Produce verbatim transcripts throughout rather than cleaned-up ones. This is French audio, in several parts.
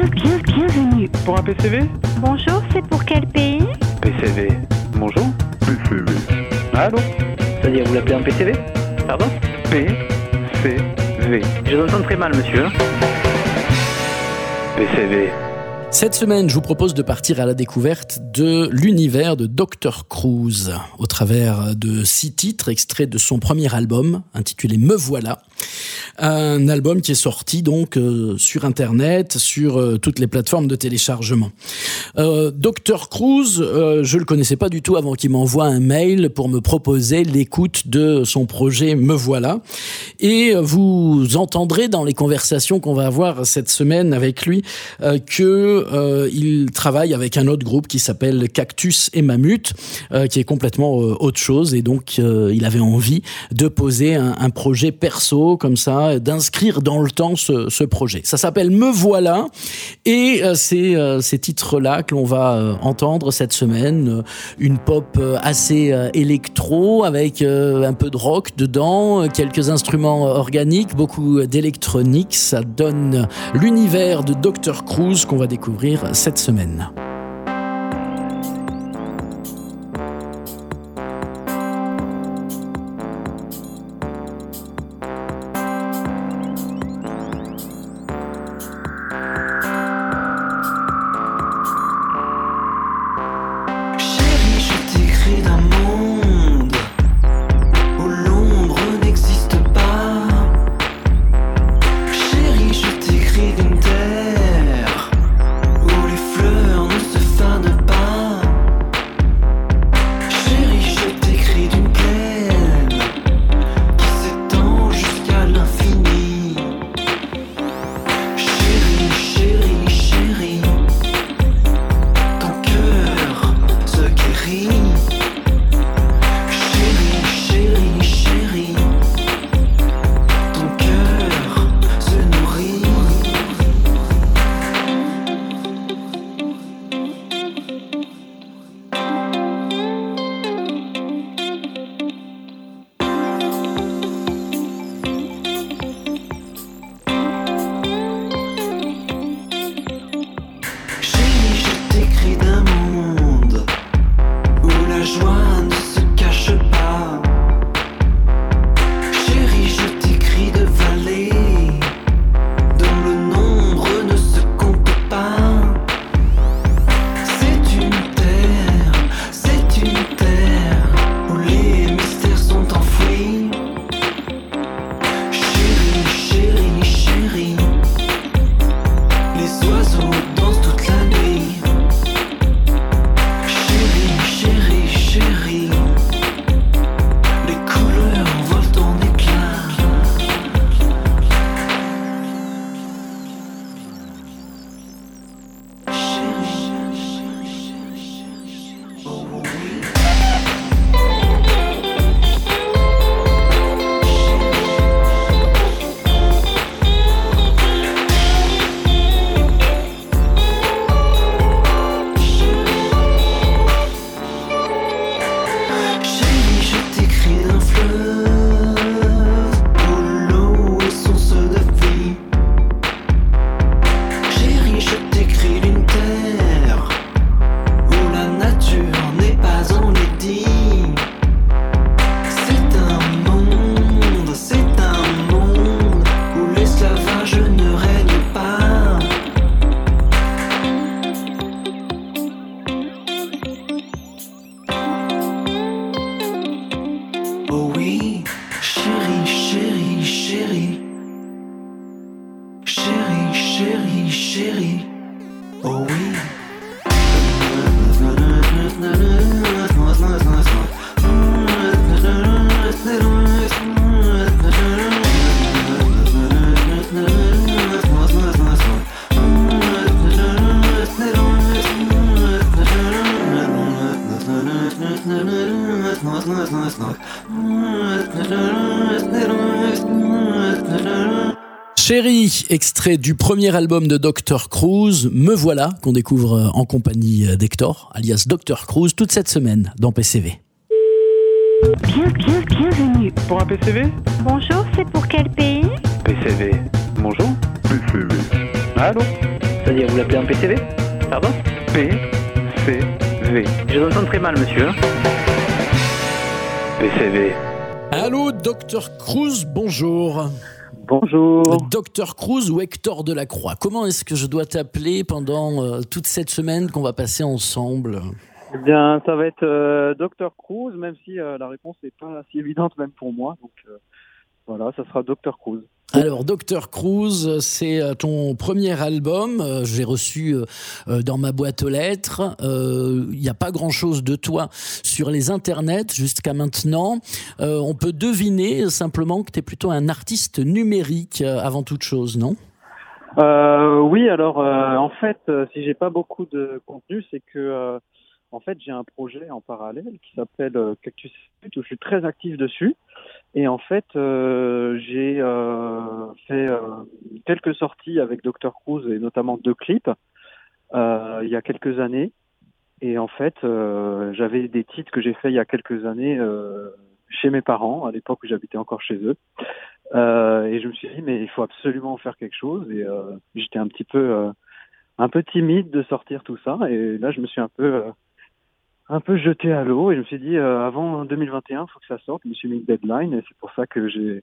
Bien, bien, bienvenue. Pour un P C V? Bonjour, c'est pour quel pays? P C V. Bonjour. P C V. Allô? C'est-à-dire, vous l'appelez un P C V? Pardon? P C V. Je vous entends très mal, monsieur. P C V. Cette semaine, je vous propose de partir à la découverte de l'univers de docteur Cruz au travers de six titres extraits de son premier album intitulé Me Voilà. Un album qui est sorti donc euh, sur Internet, sur euh, toutes les plateformes de téléchargement. Euh, docteur Cruz, euh, je le connaissais pas du tout avant qu'il m'envoie un mail pour me proposer l'écoute de son projet Me Voilà. Et vous entendrez dans les conversations qu'on va avoir cette semaine avec lui euh, que euh, il travaille avec un autre groupe qui s'appelle Cactus et Mammut, euh, qui est complètement euh, autre chose. Et donc, euh, il avait envie de poser un, un projet perso comme ça, d'inscrire dans le temps ce, ce projet. Ça s'appelle Me Voilà, et euh, c'est euh, ces titres-là que l'on va euh, entendre cette semaine. Euh, une pop euh, assez euh, électro, avec euh, un peu de rock dedans, euh, quelques instruments organiques, beaucoup d'électronique. Ça donne l'univers de docteur Cruz qu'on va découvrir cette semaine. Chérie, extrait du premier album de docteur Cruz, Me Voilà, qu'on découvre en compagnie d'Hector, alias docteur Cruz, toute cette semaine dans P C V. Bien, bien, bienvenue. Pour un P C V? Bonjour, c'est pour quel pays? P C V. Bonjour. P C V. Allô? C'est-à-dire, vous l'appelez en P C V? Pardon? P C V. Je vous entends très mal, monsieur. P C V. Allô, docteur Cruz, bonjour. Bonjour. Docteur Cruz ou Hector Delacroix, comment est-ce que je dois t'appeler pendant euh, toute cette semaine qu'on va passer ensemble? Eh bien, ça va être euh, docteur Cruz, même si euh, la réponse n'est pas si évidente même pour moi. Donc euh, voilà, ça sera docteur Cruz. Alors, docteur Cruz, c'est euh, ton premier album. Euh, j'ai reçu euh, euh, dans ma boîte aux lettres. Il n'y a pas grand-chose de toi sur les internets jusqu'à maintenant. Euh, on peut deviner simplement que tu es plutôt un artiste numérique euh, avant toute chose, non ? Euh, oui, alors euh, en fait, euh, si j'ai pas beaucoup de contenu, c'est que euh, en fait j'ai un projet en parallèle qui s'appelle euh, Cactus où je suis très actif dessus. Et en fait, euh, j'ai euh, fait euh, quelques sorties avec docteur Cruz et notamment deux clips euh, il y a quelques années. Et en fait, euh, j'avais des titres que j'ai fait il y a quelques années euh, chez mes parents, à l'époque où j'habitais encore chez eux. Euh, et je me suis dit, mais il faut absolument faire quelque chose. Et euh, j'étais un petit peu, euh, un peu timide de sortir tout ça. Et là, je me suis un peu... Euh, un peu jeté à l'eau et je me suis dit euh, avant deux mille vingt et un il faut que ça sorte. Je me suis mis une deadline et c'est pour ça que j'ai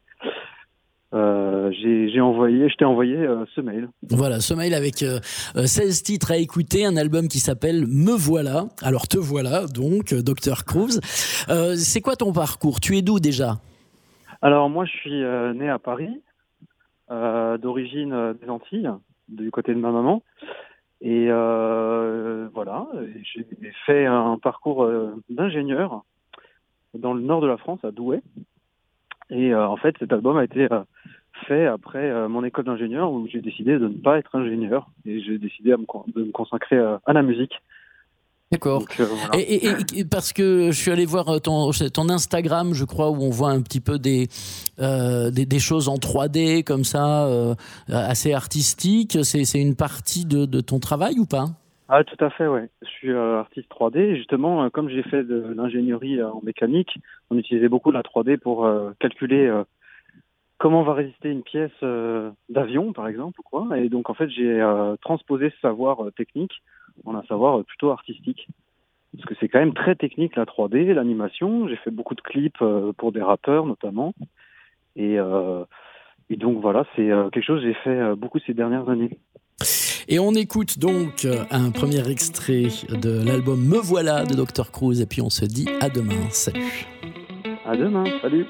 euh, j'ai, j'ai envoyé je t'ai envoyé euh, ce mail. Voilà, ce mail avec euh, seize titres à écouter, un album qui s'appelle Me Voilà. Alors te voilà donc, docteur Cruz. Euh, c'est quoi ton parcours? Tu es d'où déjà? Alors moi je suis euh, né à Paris, euh, d'origine euh, des Antilles, du côté de ma maman. Et euh, voilà, j'ai fait un parcours euh, d'ingénieur dans le nord de la France, à Douai. Et euh, en fait, cet album a été euh, fait après euh, mon école d'ingénieur où j'ai décidé de ne pas être ingénieur. Et j'ai décidé à me, de me consacrer euh, à la musique. D'accord. Donc, euh, voilà. et, et, et parce que je suis allé voir ton, ton Instagram, je crois, où on voit un petit peu des, euh, des, des choses en trois D comme ça, euh, assez artistiques. C'est, c'est une partie de, de ton travail ou pas? Ah, tout à fait, ouais. Je suis euh, artiste trois D. Et justement, euh, comme j'ai fait de l'ingénierie euh, en mécanique, on utilisait beaucoup la trois D pour euh, calculer euh, comment va résister une pièce euh, d'avion, par exemple, ou quoi. Et donc, en fait, j'ai euh, transposé ce savoir euh, technique en un savoir plutôt artistique. Parce que c'est quand même très technique la trois D, l'animation. J'ai fait beaucoup de clips euh, pour des rappeurs notamment. Et, euh, et donc voilà, c'est euh, quelque chose que j'ai fait euh, beaucoup ces dernières années. Et on écoute donc un premier extrait de l'album Me Voilà de docteur Cruz. Et puis on se dit à demain. Salut. À demain, salut.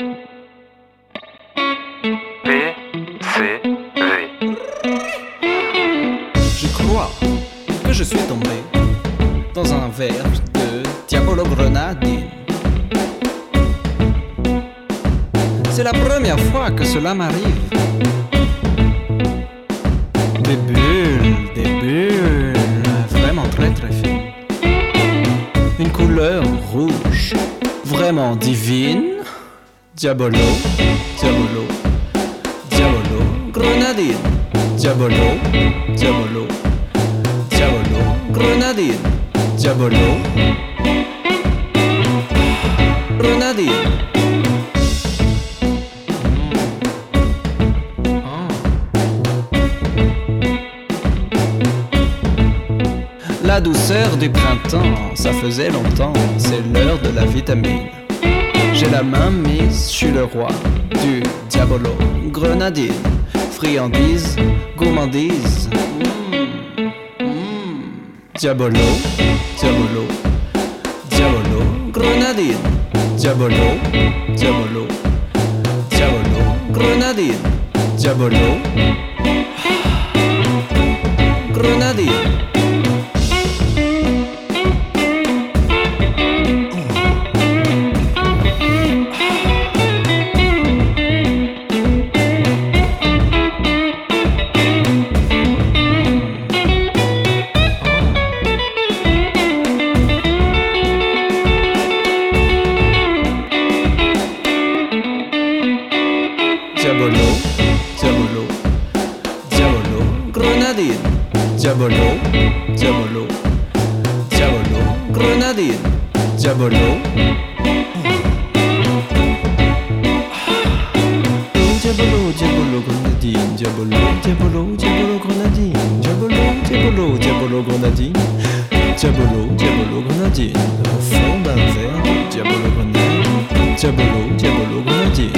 P C V. Je crois que je suis tombé dans un verre de Diabolo Grenadine. C'est la première fois que cela m'arrive. Des bulles, des bulles, vraiment très très fines. Une couleur rouge, vraiment divine. Diabolo, Diabolo, Diabolo, Grenadine. Diabolo, Diabolo, Diabolo, Grenadine. Diabolo, Grenadine. La douceur du printemps, ça faisait longtemps, c'est l'heure de la vitamine. J'ai la main mise, je suis le roi du Diabolo, Grenadine, friandise, gourmandise. Mmh, mmh. Diabolo, Diabolo, Diabolo, Grenadine, Diabolo, Diabolo, Diabolo, Grenadine, Diabolo, Grenadine. Diabolo, Diabolo, Diabolo, Grenadine, Diabolo. Diabolo, Diabolo, Grenadine, Diabolo, Diabolo, Diabolo, Grenadine, Diabolo. Diabolo grenadine. Diabolo, Diabolo grenadine. Au fond d'un verre de Diabolo grenadine. Diabolo, Diabolo grenadine.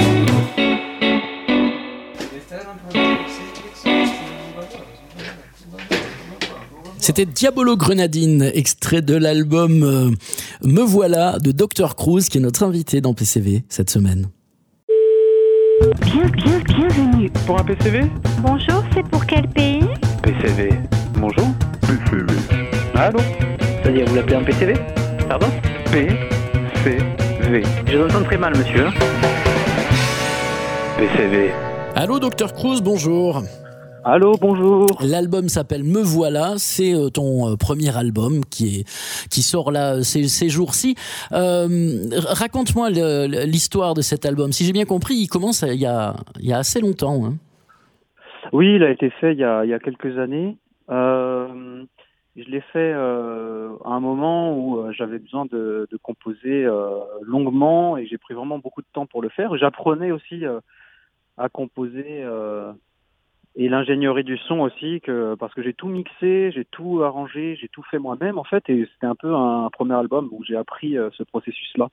C'était Diabolo Grenadine, extrait de l'album euh, Me Voilà de docteur Cruz, qui est notre invité dans P C V cette semaine. Bien, bien, bienvenue. Pour un P C V? Bonjour, c'est pour quel pays? P C V. Bonjour. P C V. Allô? C'est-à-dire, vous l'appelez un P C V? Pardon? P C V. Je vous entends très mal, monsieur. P C V. Allô docteur Cruz, bonjour. Allô, bonjour. L'album s'appelle Me Voilà, c'est euh, ton euh, premier album qui est qui sort là ces, ces jours-ci. Euh, raconte-moi le, l'histoire de cet album. Si j'ai bien compris, il commence il y a il y a assez longtemps. Hein. Oui, il a été fait il y a, il y a quelques années. Euh, je l'ai fait euh, à un moment où euh, j'avais besoin de, de composer euh, longuement et j'ai pris vraiment beaucoup de temps pour le faire. J'apprenais aussi euh, à composer. Euh, Et l'ingénierie du son aussi, que, parce que j'ai tout mixé, j'ai tout arrangé, j'ai tout fait moi-même en fait, et c'était un peu un, un premier album où j'ai appris euh, ce processus-là.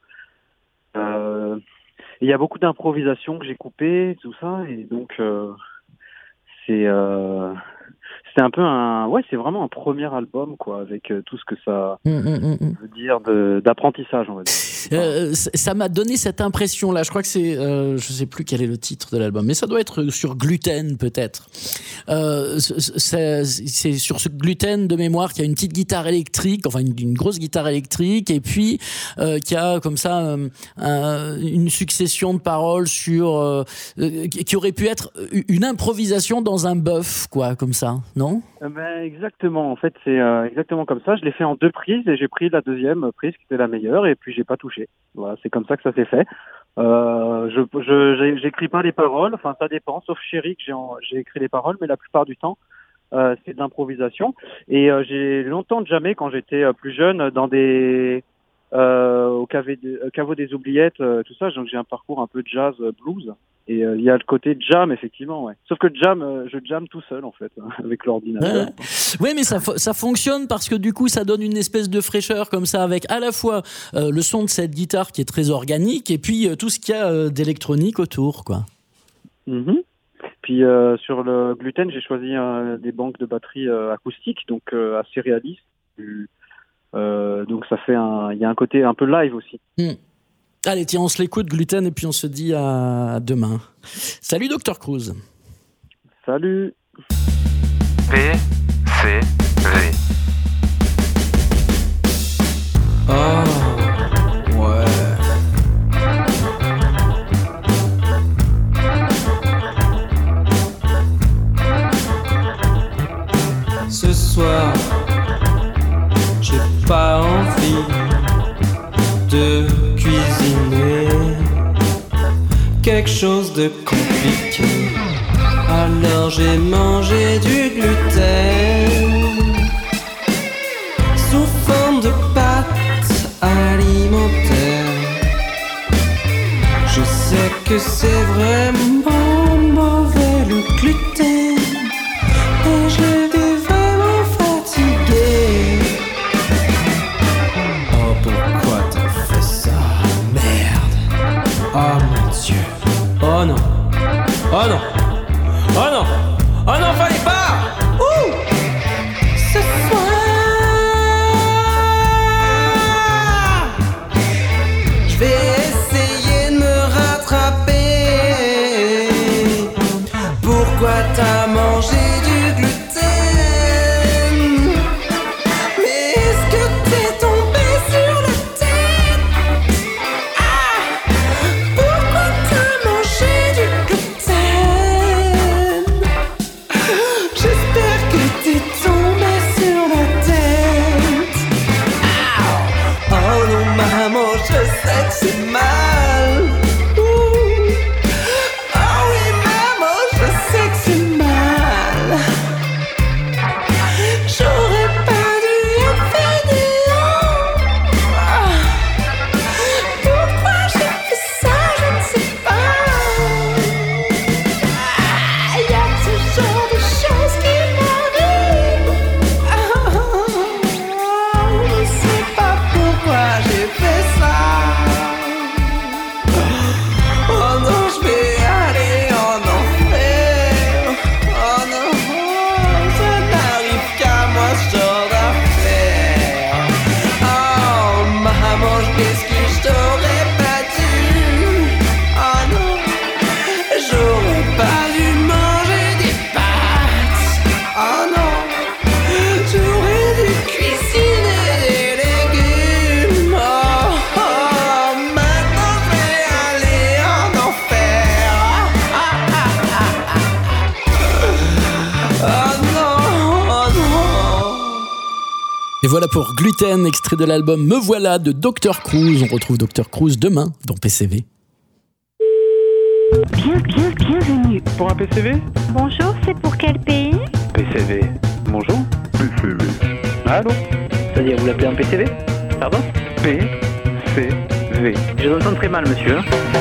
Euh, il y a beaucoup d'improvisation que j'ai coupé, tout ça, et donc euh, c'est euh, c'est un peu un, ouais, c'est vraiment un premier album quoi, avec euh, tout ce que ça Mmh, mmh, mmh. veut dire de, d'apprentissage, on va dire. Euh, ça m'a donné cette impression là. Je crois que c'est, euh, je sais plus quel est le titre de l'album, mais ça doit être sur Gluten peut-être. Euh, c'est, c'est sur ce Gluten de mémoire qu'il y a une petite guitare électrique, enfin une, une grosse guitare électrique, et puis euh, qu'il y a comme ça euh, un, une succession de paroles sur euh, qui aurait pu être une improvisation dans un bœuf, quoi, comme ça, non? Euh, ben, exactement. En fait, c'est euh, exactement comme ça. Je l'ai fait en deux prises et j'ai pris la deuxième prise qui était la meilleure et puis j'ai pas touché. Voilà, c'est comme ça que ça s'est fait. Euh, je, je, j'ai, j'écris pas les paroles. Enfin, ça dépend. Sauf Chéri que j'ai, en, j'ai écrit les paroles, mais la plupart du temps, euh, c'est de l'improvisation. Et euh, j'ai longtemps jamais, quand j'étais euh, plus jeune, dans des euh, au caveau des, caveau des oubliettes, euh, tout ça. Donc j'ai un parcours un peu jazz euh, blues. Et euh, il y a le côté jam, effectivement, ouais. Sauf que jam, euh, je jam tout seul, en fait, avec l'ordinateur. Ouais, oui, mais ça, ça fonctionne parce que du coup, ça donne une espèce de fraîcheur comme ça, avec à la fois euh, le son de cette guitare qui est très organique et puis euh, tout ce qu'il y a euh, d'électronique autour, quoi. Mm-hmm. Puis euh, sur le Gluten, j'ai choisi euh, des banques de batterie euh, acoustiques, donc euh, assez réalistes. Euh, donc ça fait un, il y a un côté un peu live aussi. Mm. Allez, tiens, on se l'écoute, Gluten, et puis on se dit à demain. Salut, docteur Cruz. Salut. P C V. Oh, ouais. Ce soir, j'ai pas envie de cuisiner quelque chose de compliqué. Alors j'ai mangé du gluten sous forme de pâte alimentaire. Je sais que c'est vraiment mauvais le gluten et j'étais vraiment fatigué. Oh, pourquoi t'as fait ça? Merde. Oh mon Dieu. Oh non. Oh non. Oh non. Oh non, fallait pas. Ouh. Ce soir, je vais essayer de me rattraper. Et voilà pour Gluten, extrait de l'album Me Voilà de docteur Cruz. On retrouve docteur Cruz demain dans P C V. Bien, bien, bienvenue. Pour un P C V? Bonjour, c'est pour quel pays? P C V. Bonjour. P C V. Allô? C'est-à-dire, vous l'appelez un P C V? Pardon? P C V. Je vous entends très mal, monsieur.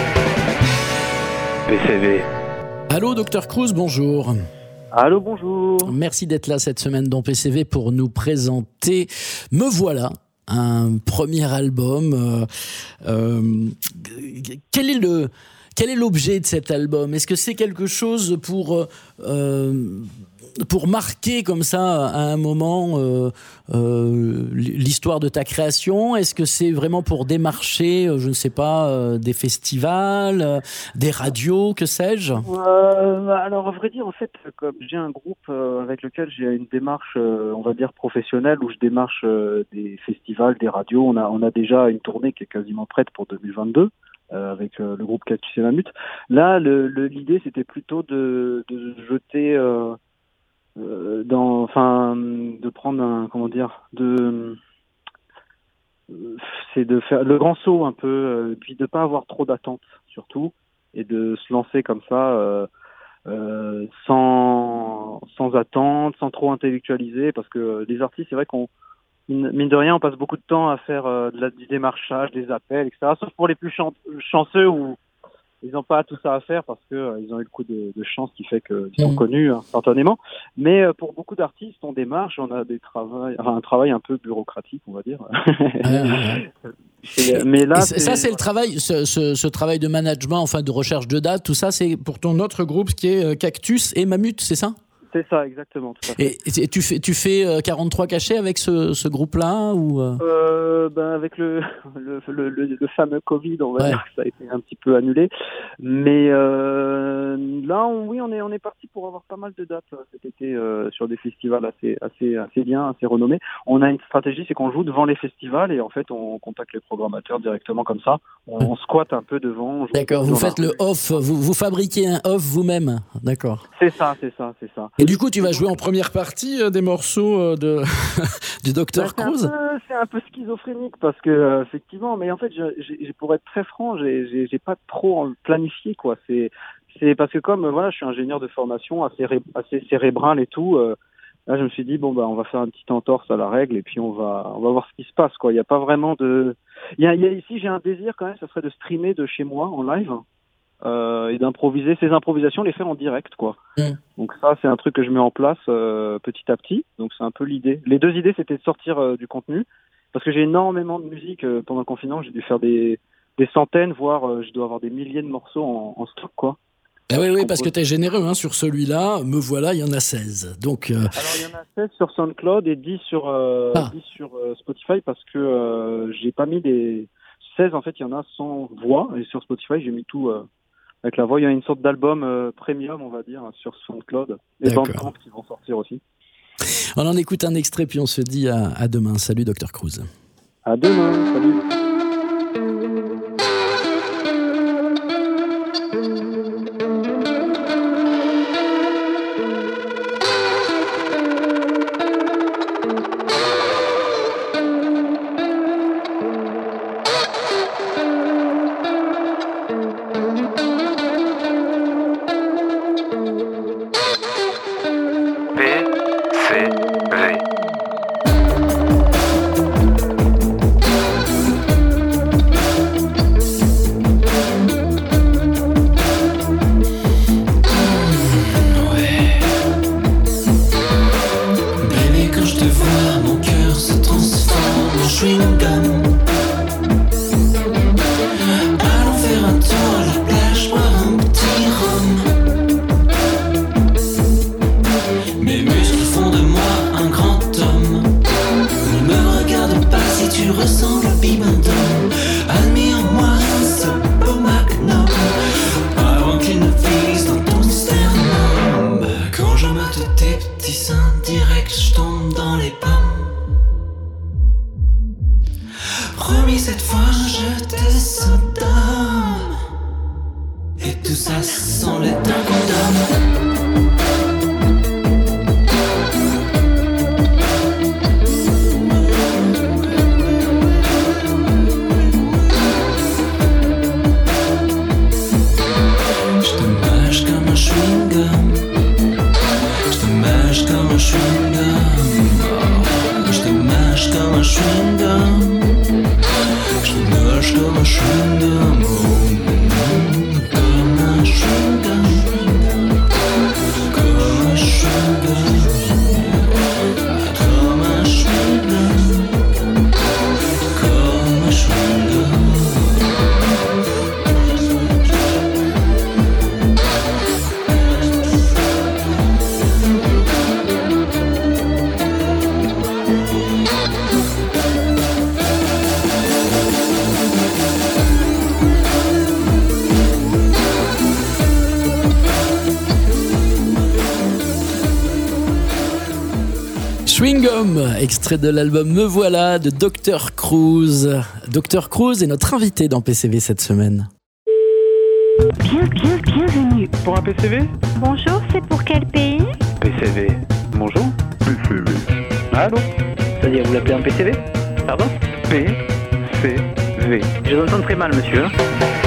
P C V. Allô docteur Cruz, bonjour. Allô, bonjour. Merci d'être là cette semaine dans P C V pour nous présenter Me Voilà, un premier album. Euh, euh, quel est le, quel est l'objet de cet album? Est-ce que c'est quelque chose pour, euh, pour marquer comme ça à un moment euh, euh, l'histoire de ta création? Est-ce que c'est vraiment pour démarcher, je ne sais pas, euh, des festivals, euh, des radios, que sais-je? Euh, alors, à vrai dire, en fait, comme j'ai un groupe euh, avec lequel j'ai une démarche, euh, on va dire, professionnelle, où je démarche euh, des festivals, des radios. On a, on a déjà une tournée qui est quasiment prête pour deux mille vingt-deux. Euh, avec euh, le groupe Cactus et Mammut. Là, le, le, l'idée, c'était plutôt de, de jeter euh, euh, dans, enfin, de prendre un, comment dire, de, euh, c'est de faire le grand saut un peu, euh, puis de pas avoir trop d'attentes surtout, et de se lancer comme ça, euh, euh, sans, sans attente, sans trop intellectualiser, parce que les artistes, c'est vrai qu'on mine de rien, on passe beaucoup de temps à faire euh, de la, du démarchage, des appels, et cetera. Sauf pour les plus chan- chanceux où ils n'ont pas tout ça à faire parce que euh, ils ont eu le coup de, de chance qui fait qu'ils sont mmh. connus instantanément. Mais euh, pour beaucoup d'artistes, on démarche, on a des travails, enfin, un travail un peu bureaucratique, on va dire. et, mais là, c'est... ça, c'est le travail, ce, ce, ce travail de management, enfin de recherche de dates, tout ça, c'est pour ton autre groupe qui est Cactus et Mammut, c'est ça? C'est ça, exactement. Tout à fait. Et, et tu fais, tu fais quarante-trois cachets avec ce, ce groupe-là ou euh, ben avec le le, le, le, le fameux Covid, on va ouais. dire que ça a été un petit peu annulé. Mais euh, là, on, oui, on est on est parti pour avoir pas mal de dates cet été euh, sur des festivals assez assez assez bien, assez renommés. On a une stratégie, c'est qu'on joue devant les festivals et en fait, on contacte les programmateurs directement comme ça. On, on squatte un peu devant. D'accord. Vous faites le off, vous vous fabriquez un off vous-même. D'accord. C'est ça, c'est ça, c'est ça. Et du coup, tu vas jouer en première partie euh, des morceaux euh, de du docteur bah, Cruz. C'est un peu schizophrénique parce que euh, effectivement, mais en fait, je, je, pour être très franc, j'ai, j'ai, j'ai pas trop planifié quoi. C'est, c'est parce que comme euh, voilà, je suis ingénieur de formation, assez, ré, assez cérébral et tout. Euh, là, je me suis dit bon bah on va faire un petit entorse à la règle et puis on va on va voir ce qui se passe quoi. Il y a pas vraiment de, il y a, il y a ici j'ai un désir quand même, ça serait de streamer de chez moi en live. Euh, et d'improviser ces improvisations, les faire en direct quoi. Mmh. Donc ça c'est un truc que je mets en place euh, petit à petit, donc c'est un peu l'idée. Les deux idées c'était de sortir euh, du contenu parce que j'ai énormément de musique euh, pendant le confinement, j'ai dû faire des, des centaines voire euh, je dois avoir des milliers de morceaux en, en stock quoi. Ah oui, oui, parce que t'es généreux hein, sur celui-là, Me Voilà, il y en a seize. Donc, euh... alors il y en a seize sur SoundCloud et dix sur, euh, ah. dix sur euh, Spotify parce que euh, j'ai pas mis des seize en fait, il y en a sans voix et sur Spotify j'ai mis tout euh, avec la voix. Il y a une sorte d'album euh, premium, on va dire, sur SoundCloud. Les bandes qui vont sortir aussi. On en écoute un extrait, puis on se dit à, à demain. Salut, docteur Cruz. À demain, salut. chewing-gum. Je te lâche comme un chewing-gum. Comme un chewing-gum. Comme un chewing-gum. Comme un chewing-gum. Comme un chewing-gum. Chewing Gum, extrait de l'album Me Voilà de docteur Cruz. docteur Cruz est notre invité dans P C V cette semaine. Bien, bien, bienvenue. Pour un P C V? Bonjour, c'est pour quel pays? P C V. Bonjour. P C V. Allô? C'est-à-dire, vous l'appelez en P C V? Pardon? P C V. Je vous entends très mal, monsieur. Hein.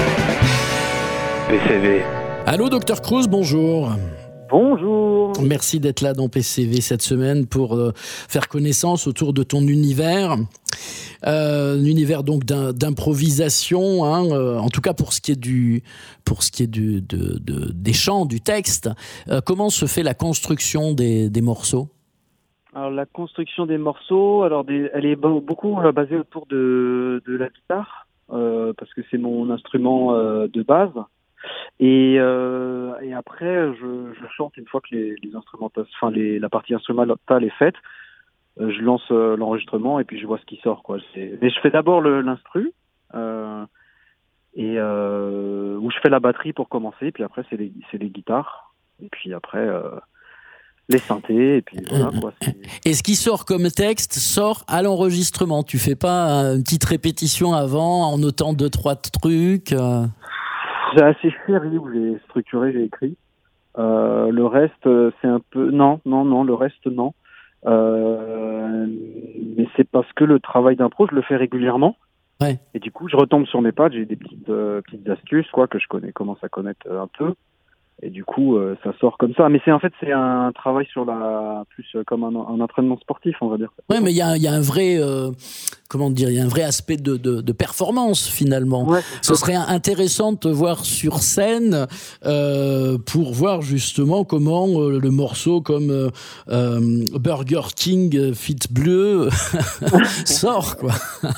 P C V. Allô docteur Cruz, bonjour. Bonjour. Merci d'être là dans P C V cette semaine pour euh, faire connaissance autour de ton univers. Euh, un univers donc d'un, d'improvisation, hein, euh, en tout cas pour ce qui est du, pour ce qui est du, de, de, des chants, du texte. Euh, comment se fait la construction des, des morceaux? Alors la construction des morceaux, alors des, elle est beaucoup euh, basée autour de, de la guitare, euh, parce que c'est mon instrument euh, de base. Et, euh, et après, je, je chante une fois que les, les instruments, enfin les, la partie instrumentale est faite. Euh, je lance euh, l'enregistrement et puis je vois ce qui sort, quoi. C'est, mais je fais d'abord le, l'instru euh, et euh, où je fais la batterie pour commencer. Puis après, c'est les, c'est les guitares. Et puis après, euh, les synthés. Et puis voilà, quoi. C'est... Et ce qui sort comme texte sort à l'enregistrement. Tu fais pas une petite répétition avant en notant deux trois trucs. Euh... C'est assez chéri où j'ai structuré, j'ai écrit. Euh, le reste, c'est un peu... Non, non, non, le reste, non. Euh, mais c'est parce que le travail d'impro, je le fais régulièrement. Ouais. Et du coup, je retombe sur mes pattes, j'ai des petites, euh, petites astuces, quoi, que je connais, commence à connaître un peu. Et du coup, euh, ça sort comme ça. Mais c'est en fait, c'est un travail sur la... plus euh, comme un, un entraînement sportif, on va dire. Ouais, mais il y a, y a un vrai... Euh, comment dire, il y a un vrai aspect de, de, de performance, finalement. Ouais, ce serait intéressant de te voir sur scène euh, pour voir justement comment euh, le morceau comme euh, euh, Burger King Fit Bleu sort, quoi.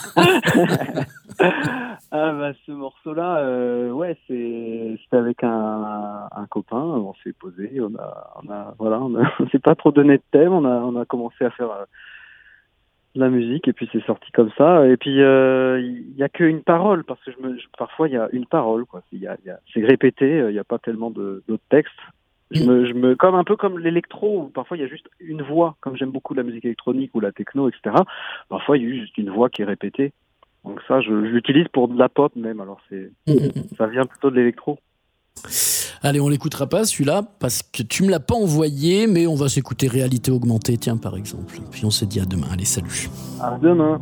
Ah bah ce morceau-là, euh, ouais, c'est c'était avec un, un copain, on s'est posé, on a, on a voilà, on, a, on s'est pas trop donné de thème, on a, on a commencé à faire euh, de la musique et puis c'est sorti comme ça. Et puis il euh, y a qu'une parole parce que je me, je, parfois il y a une parole, quoi. Il y a, y a, c'est répété, il y a pas tellement de d'autres textes. Je me, je me, comme un peu comme l'électro, où parfois il y a juste une voix, comme j'aime beaucoup la musique électronique ou la techno, et cetera. Parfois il y a juste une voix qui est répétée. Donc ça, je, je l'utilise pour de la pop même, alors c'est, mmh. ça vient plutôt de l'électro. Allez, on l'écoutera pas celui-là, parce que tu me l'as pas envoyé, mais on va s'écouter Réalité Augmentée, tiens, par exemple. Puis on se dit à demain, allez, salut. À demain.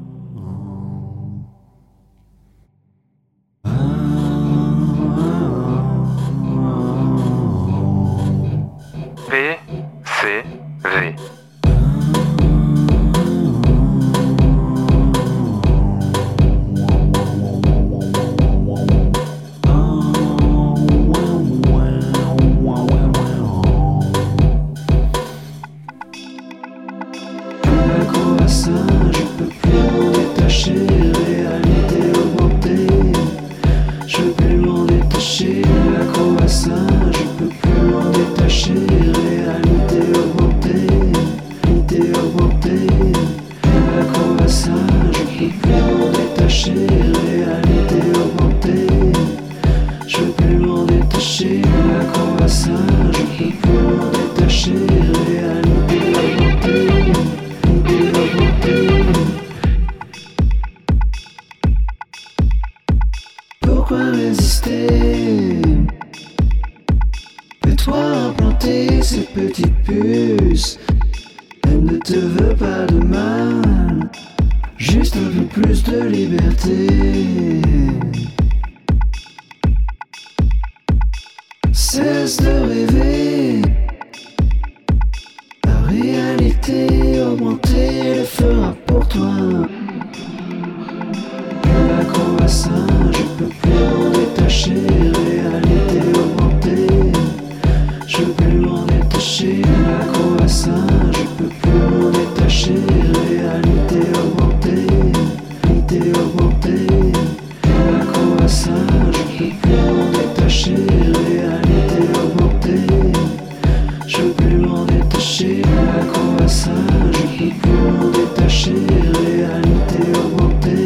P C V. Pourquoi résister? Fais-toi implanter ces petites puces. Elle ne te veut pas de mal, juste un peu plus de liberté. Cesse de rêver, la réalité augmentée le fera pour toi. ça, je peux plus m'en détacher. Réalité augmentée, je peux plus m'en détacher. Accro à ça, je peux plus m'en détacher. Réalité augmentée, réalité augmentée. Accro à ça, je peux plus m'en détacher. Réalité augmentée, je peux plus m'en détacher. Accro à ça, je peux plus m'en détacher. Réalité augmentée.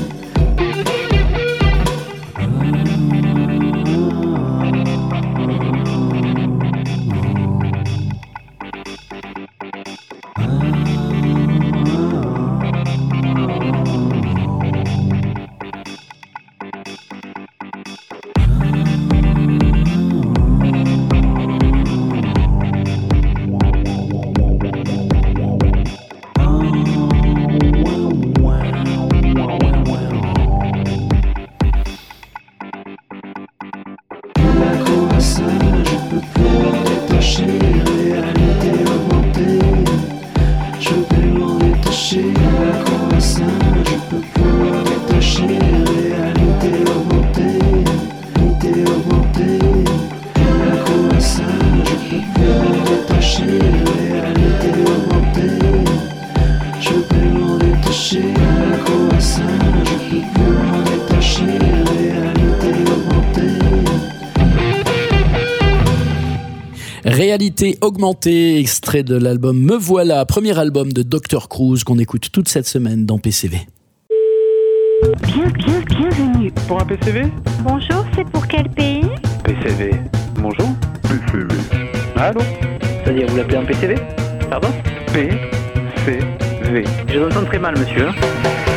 Réalité augmentée, extrait de l'album Me Voilà, premier album de docteur Cruz qu'on écoute toute cette semaine dans P C V. Bien, bien, bienvenue. Pour un P C V? Bonjour, c'est pour quel pays? P C V. Bonjour. P C V. Allô? C'est-à-dire, vous l'appelez un P C V? Pardon? P C V. Je vous entends très mal, monsieur. Hein?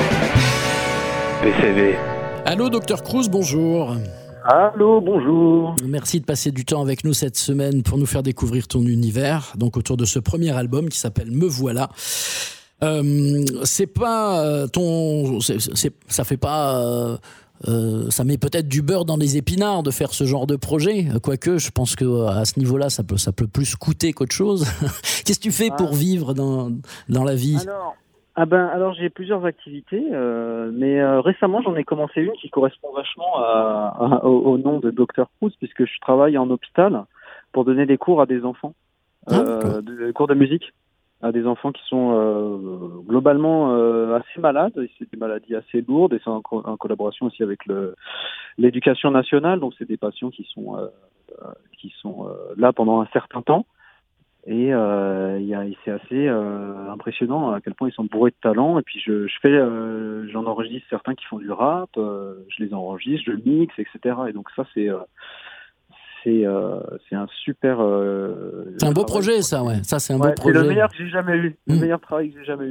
P C V. Allô, docteur Cruz, bonjour. Allô, bonjour. Merci de passer du temps avec nous cette semaine pour nous faire découvrir ton univers, donc autour de ce premier album qui s'appelle Me Voilà. Euh, c'est pas euh, ton, c'est, c'est, ça fait pas, euh, euh, ça met peut-être du beurre dans les épinards de faire ce genre de projet. Quoique, je pense que à ce niveau-là, ça peut, ça peut plus coûter qu'autre chose. Qu'est-ce que tu fais pour vivre dans dans la vie? Alors, ah ben, alors j'ai plusieurs activités, euh, mais euh, récemment j'en ai commencé une qui correspond vachement à, à, au, au nom de docteur Cruz, puisque je travaille en hôpital pour donner des cours à des enfants, euh, des cours de musique à des enfants qui sont euh, globalement euh, assez malades. C'est des maladies assez lourdes et c'est en, co- en collaboration aussi avec le, l'éducation nationale. Donc c'est des patients qui sont euh, qui sont euh, là pendant un certain temps. Et euh, y a, c'est assez euh, impressionnant à quel point ils sont bourrés de talent. Et puis je, je fais, euh, j'en enregistre certains qui font du rap, euh, je les enregistre, je mixe, et cetera. Et donc ça c'est euh, c'est euh, c'est un super. Euh, C'est un beau travail. projet, ça, ouais. Ça, c'est un Ouais, beau projet. c'est le meilleur que j'ai jamais eu, le Mmh. meilleur travail que j'ai jamais eu.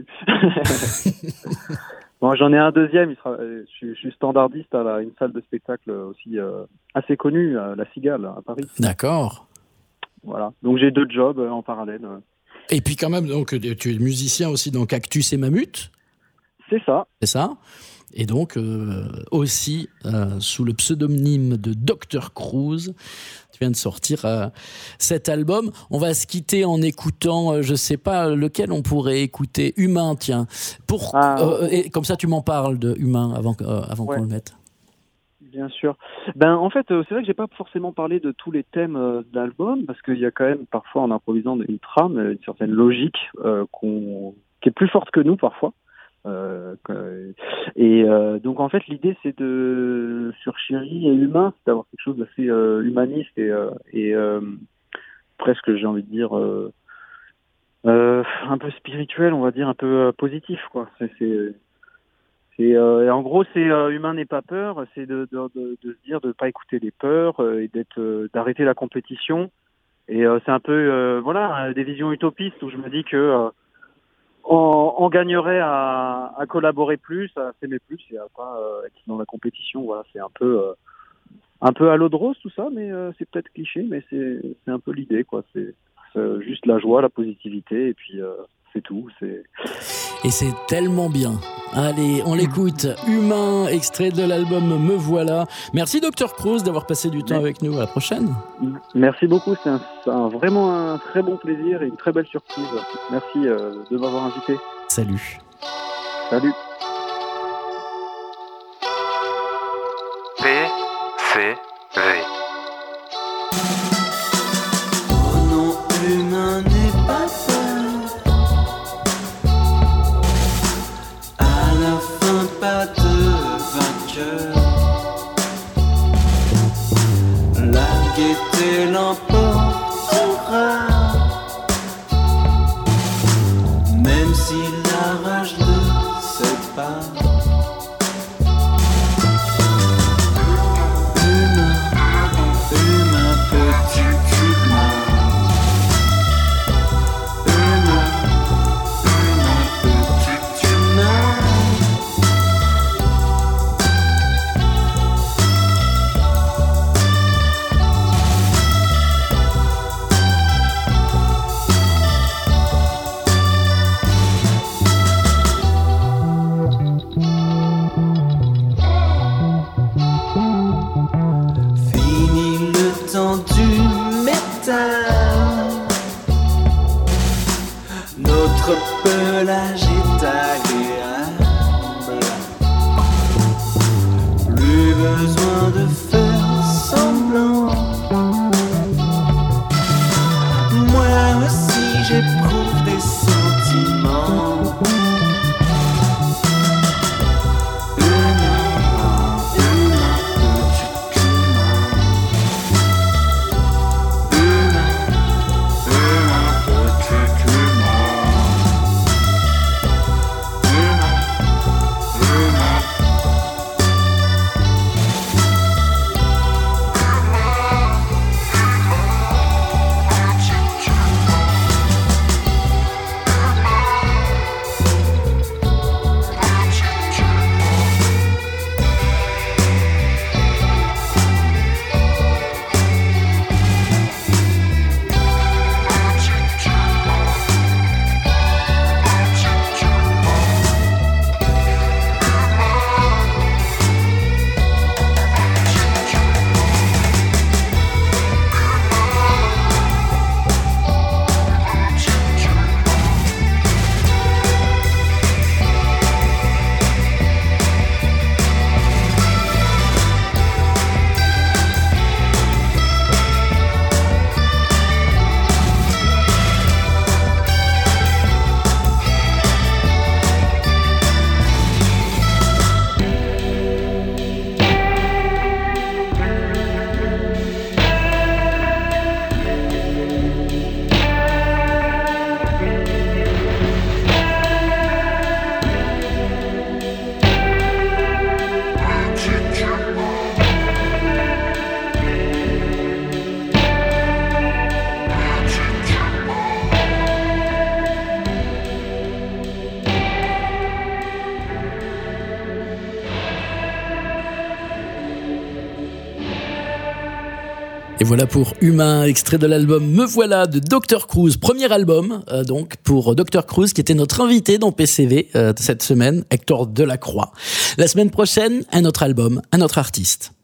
Bon, j'en ai un deuxième. Il sera, je, suis, je suis standardiste à la, une salle de spectacle aussi euh, assez connue, à la Cigale à Paris. D'accord. Voilà. Donc j'ai deux jobs euh, en parallèle. Et puis quand même, donc tu es musicien aussi dans Cactus et Mammut, C'est ça. c'est ça? Et donc euh, aussi euh, sous le pseudonyme de docteur Cruz, tu viens de sortir euh, cet album. On va se quitter en écoutant, euh, je sais pas lequel on pourrait écouter. Humain, tiens. Pour Ah, euh, et comme ça, tu m'en parles de Humain avant que- euh, avant Ouais. qu'on le mette. Bien sûr. Ben en fait, euh, c'est vrai que j'ai pas forcément parlé de tous les thèmes euh, de l'album parce qu'il y a quand même parfois en improvisant une trame, une certaine logique euh, qu'on qui est plus forte que nous parfois. Euh, que- et euh, donc en fait, l'idée c'est de sur Chéri et Humain, c'est d'avoir quelque chose d'assez euh, humaniste et, euh, et euh, presque j'ai envie de dire euh, euh, un peu spirituel, on va dire un peu euh, positif quoi. C'est, c'est Et, euh, et en gros, c'est euh, humain n'est pas peur, c'est de, de, de, de se dire de pas écouter les peurs euh, et d'être euh, d'arrêter la compétition. Et euh, c'est un peu euh, voilà des visions utopistes où je me dis que euh, on, on gagnerait à, à collaborer plus, à s'aimer plus et à pas euh, être dans la compétition. Voilà, c'est un peu euh, un peu à l'eau de rose tout ça, mais euh, c'est peut-être cliché, mais c'est c'est un peu l'idée quoi. C'est, c'est juste la joie, la positivité et puis euh, c'est tout. C'est Et c'est tellement bien. Allez, on l'écoute. Humain, extrait de l'album Me Voilà. Merci docteur Cruz d'avoir passé du temps avec nous. À la prochaine. Merci beaucoup, c'est, un, c'est un, vraiment un très bon plaisir et une très belle surprise. Merci euh, de m'avoir invité. Salut. Salut. C V. Oh non, humain n'est pas peur. À la fin, pas de vainqueur. La gaieté l'emportera. Même si la rage ne cède pas. Notre pelage est agréable. Plus besoin de faire semblant. Moi aussi j'éprouve des sentiments. Et voilà pour Humain, extrait de l'album Me Voilà de docteur Cruz, premier album euh, donc pour docteur Cruz qui était notre invité dans P C V euh, cette semaine, Hector Delacroix. La semaine prochaine, un autre album, un autre artiste.